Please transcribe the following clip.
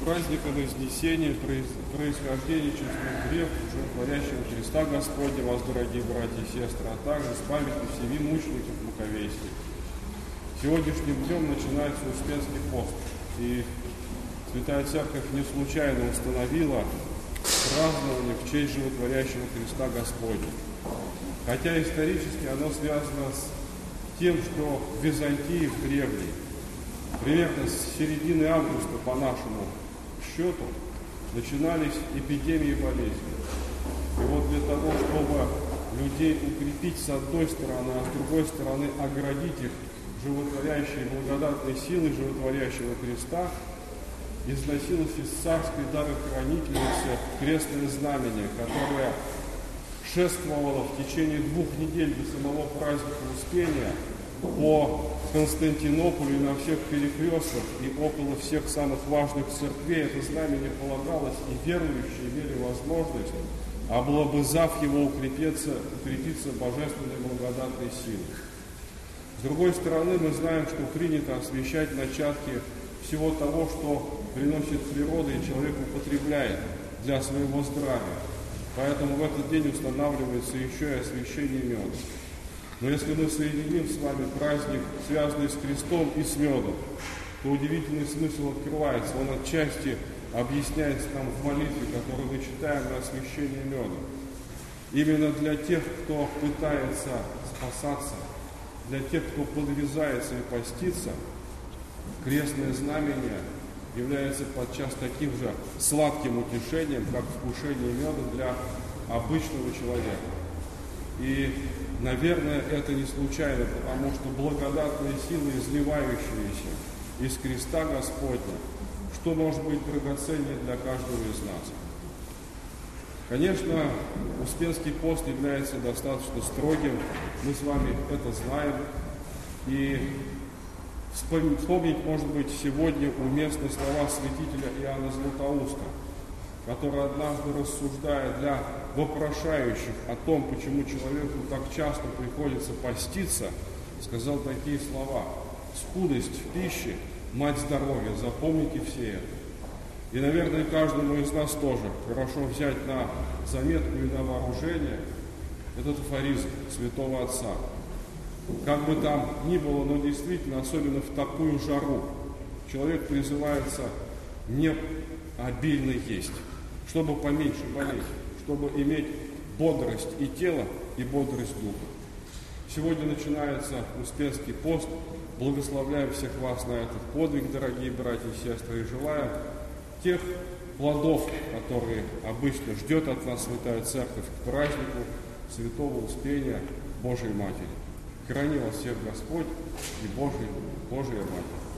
праздником Вознесения, происхождения честных грех, животворящего Христа Господня, вас, дорогие братья и сестры, а также с памятью семи мучеников Маковейских. Сегодняшним днем начинается Успенский пост, и Святая Церковь не случайно установила празднование в честь животворящего Христа Господня. Хотя исторически оно связано с тем, что в Византии, в древней, примерно с середины августа по нашему счету начинались эпидемии болезней. И вот для того, чтобы людей укрепить с одной стороны, а с другой стороны оградить их животворящей благодатной силой животворящего Христа, износилось из царской дарохранительницы крестное знамение, которое шествовало в течение 2 недель до самого праздника Успения по Константинополю и на всех перекрестках и около всех самых важных церквей. Это знамение полагалось, и верующие имели возможность, облобызав его, укрепиться божественной благодатной силой. С другой стороны, мы знаем, что принято освящать начатки всего того, что приносит природа и человек употребляет для своего здравия. Поэтому в этот день устанавливается еще и освящение меда. Но если мы соединим с вами праздник, связанный с крестом и с медом, то удивительный смысл открывается. Он отчасти объясняется нам в молитве, которую мы читаем на освящение меда. Именно для тех, кто пытается спасаться, для тех, кто подвязается и постится, крестное знамение является подчас таким же сладким утешением, как вкушение меда для обычного человека. И, наверное, это не случайно, потому что благодатная сила, изливающаяся из креста Господня, что может быть драгоценнее для каждого из нас? Конечно, Успенский пост является достаточно строгим, мы с вами это знаем, и вспомнить, может быть, сегодня уместны слова святителя Иоанна Златоуста, который однажды, рассуждая для вопрошающих о том, почему человеку так часто приходится поститься, сказал такие слова: «Скудость в пище – мать здоровья, запомните все это». И, наверное, каждому из нас тоже хорошо взять на заметку и на вооружение этот афоризм святого Отца. Как бы там ни было, но действительно, особенно в такую жару, человек призывается не обильно есть, чтобы поменьше болеть, чтобы иметь бодрость и тела, и бодрость духа. Сегодня начинается Успенский пост. Благословляем всех вас на этот подвиг, дорогие братья и сестры, и желаем тех плодов, которые обычно ждет от нас Святая Церковь к празднику Святого Успения Божией Матери. Храни вас всех Господь и Божия Матерь.